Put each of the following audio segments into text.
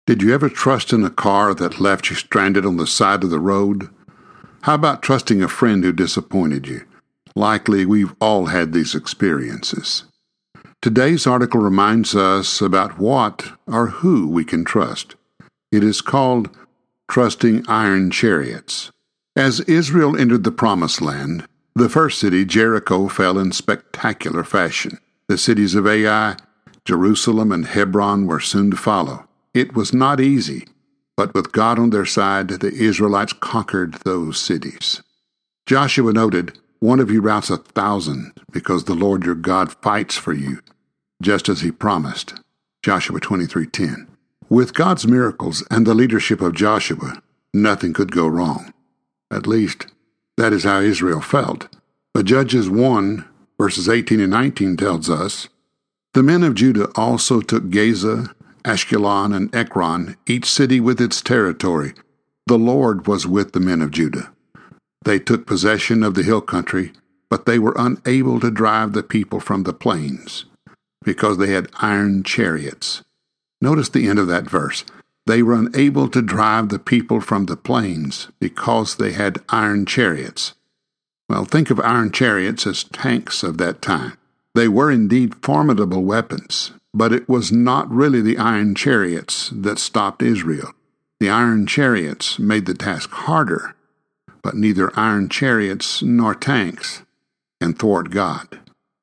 Did you ever trust in a car that left you stranded on the side of the road? How about trusting a friend who disappointed you? Likely we've all had these experiences. Today's article reminds us about what or who we can trust. It is called Trusting Iron Chariots. As Israel entered the Promised Land, the first city, Jericho, fell in spectacular fashion. The cities of Ai, Jerusalem, and Hebron were soon to follow. It was not easy, but with God on their side, the Israelites conquered those cities. Joshua noted, "One of you routs 1,000, because the Lord your God fights for you, just as he promised." Joshua 23:10. With God's miracles and the leadership of Joshua, nothing could go wrong. At least, that is how Israel felt. But Judges 1, verses 18 and 19 tells us, "The men of Judah also took Gaza, Ashkelon, and Ekron, each city with its territory. The Lord was with the men of Judah. They took possession of the hill country, but they were unable to drive the people from the plains, because they had iron chariots." Notice the end of that verse. They were unable to drive the people from the plains because they had iron chariots. Well, think of iron chariots as tanks of that time. They were indeed formidable weapons, but it was not really the iron chariots that stopped Israel. The iron chariots made the task harder, but neither iron chariots nor tanks can thwart God.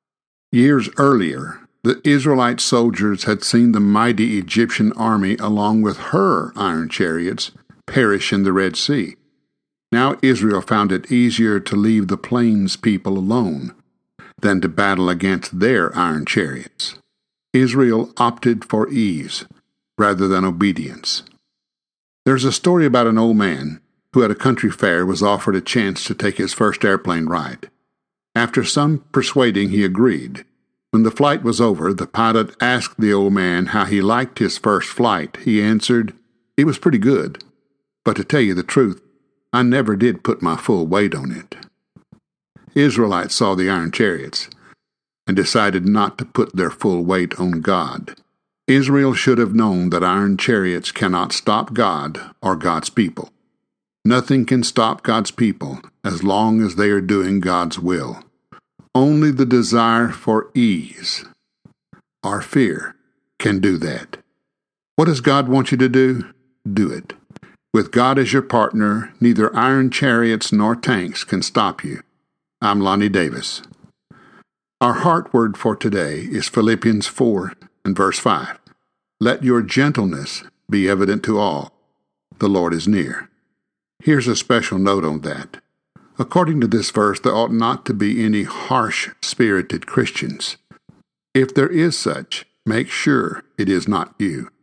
Years earlier, the Israelite soldiers had seen the mighty Egyptian army along with her iron chariots perish in the Red Sea. Now Israel found it easier to leave the plains people alone than to battle against their iron chariots. Israel opted for ease rather than obedience. There's a story about an old man who at a country fair was offered a chance to take his first airplane ride. After some persuading, he agreed. When the flight was over, the pilot asked the old man how he liked his first flight. He answered, "It was pretty good, but to tell you the truth, I never did put my full weight on it." Israelites saw the iron chariots and decided not to put their full weight on God. Israel should have known that iron chariots cannot stop God or God's people. Nothing can stop God's people as long as they are doing God's will. Only the desire for ease or fear can do that. What does God want you to do? Do it. With God as your partner, neither iron chariots nor tanks can stop you. I'm Lonnie Davis. Our heart word for today is Philippians 4 and verse 5. "Let your gentleness be evident to all. The Lord is near." Here's a special note on that. According to this verse, there ought not to be any harsh-spirited Christians. If there is such, make sure it is not you.